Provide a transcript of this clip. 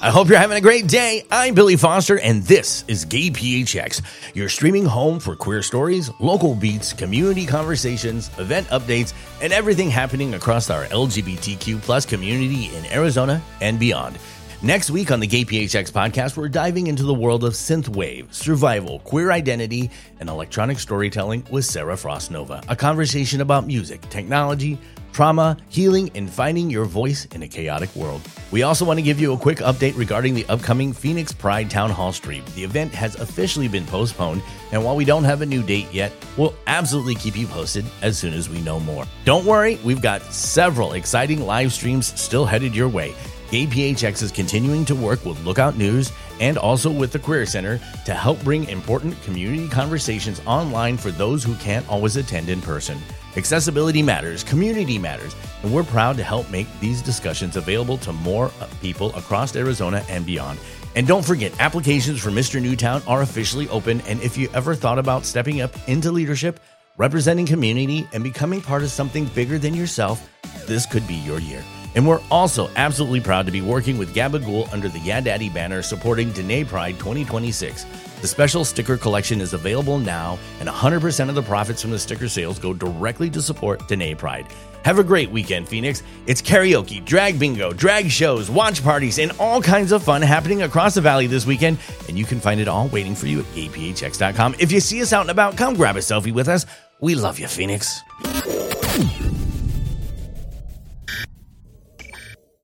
I hope you're having a great day. I'm Billy Foster, and this is Gay PHX, your streaming home for queer stories, local beats, community conversations, event updates, and everything happening across our LGBTQ plus community in Arizona and beyond. Next week on the Gay PHX podcast, we're diving into the world of synthwave, survival, queer identity, and electronic storytelling with Sarah Frost Nova, a conversation about music, technology, trauma, healing, and finding your voice in a chaotic world. We also want to give you a quick update regarding the upcoming Phoenix Pride Town Hall stream. The event has officially been postponed, and while we don't have a new date yet, we'll absolutely keep you posted as soon as we know more. Don't worry, we've got several exciting live streams still headed your way. Gay PHX is continuing to work with Lookout News and also with the Queer Center to help bring important community conversations online for those who can't always attend in person. Accessibility matters, community matters, and we're proud to help make these discussions available to more people across Arizona and beyond. And don't forget, applications for Mr. Newtown are officially open, and if you ever thought about stepping up into leadership, representing community, and becoming part of something bigger than yourself, this could be your year. And we're also absolutely proud to be working with Gabagool under the Yeah Daddy banner supporting Dene Pride 2026. The special sticker collection is available now, and 100% of the profits from the sticker sales go directly to support Dene Pride. Have a great weekend, Phoenix. It's karaoke, drag bingo, drag shows, watch parties, and all kinds of fun happening across the valley this weekend, and you can find it all waiting for you at gayphx.com. If you see us out and about, come grab a selfie with us. We love you, Phoenix.